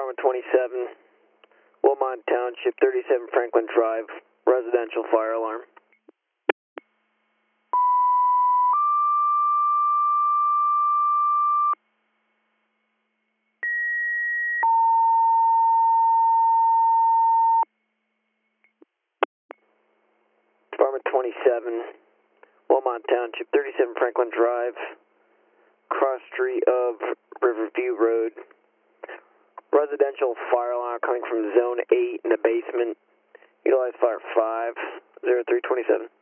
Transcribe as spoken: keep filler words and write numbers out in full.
Department twenty-seven, Wilmont Township, thirty-seven Franklin Drive, residential fire alarm. Department twenty-seven, Wilmont Township, thirty-seven Franklin Drive, cross street of Riverview Road. Residential fire alarm coming from zone eight in the basement. Utilize fire five zero three twenty-seven.